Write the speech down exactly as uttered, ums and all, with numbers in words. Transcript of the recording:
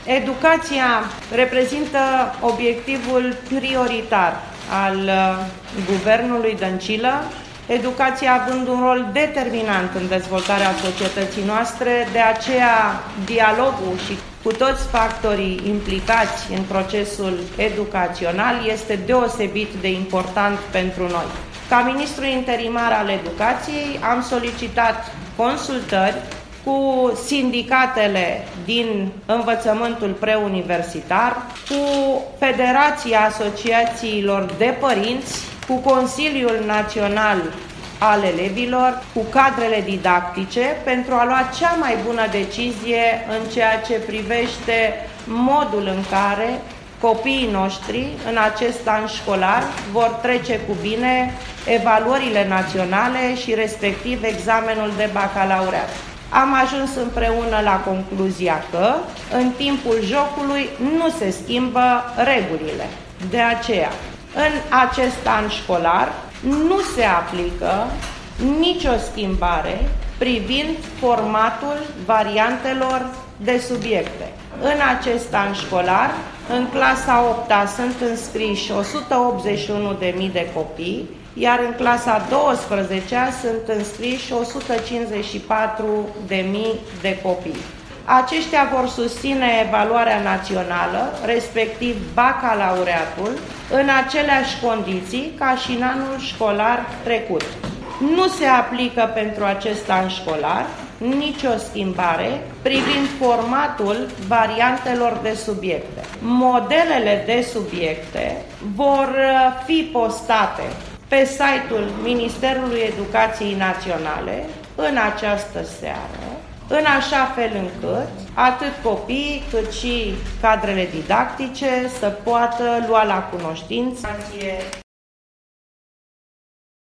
Educația reprezintă obiectivul prioritar al guvernului Dăncilă, educația având un rol determinant în dezvoltarea societății noastre, de aceea dialogul și cu toți factorii implicați în procesul educațional este deosebit de important pentru noi. Ca ministru interimar al educației am solicitat consultări cu sindicatele din învățământul preuniversitar, cu Federația Asociațiilor de Părinți, cu Consiliul Național al Elevilor, cu cadrele didactice, pentru a lua cea mai bună decizie în ceea ce privește modul în care copiii noștri în acest an școlar vor trece cu bine evaluările naționale și respectiv examenul de bacalaureat. Am ajuns împreună la concluzia că în timpul jocului nu se schimbă regulile. De aceea, în acest an școlar nu se aplică nicio schimbare privind formatul variantelor de subiecte. În acest an școlar, în clasa a opta sunt înscriși o sută optzeci și unu de mii de copii, iar în clasa a douăsprezecea sunt înscriși o sută cincizeci și patru de mii de copii. Aceștia vor susține evaluarea națională, respectiv bacalaureatul, în aceleași condiții ca și în anul școlar trecut. Nu se aplică pentru acest an școlar nicio schimbare privind formatul variantelor de subiecte. Modelele de subiecte vor fi postate pe site-ul Ministerului Educației Naționale în această seară, în așa fel încât atât copiii cât și cadrele didactice să poată lua la cunoștință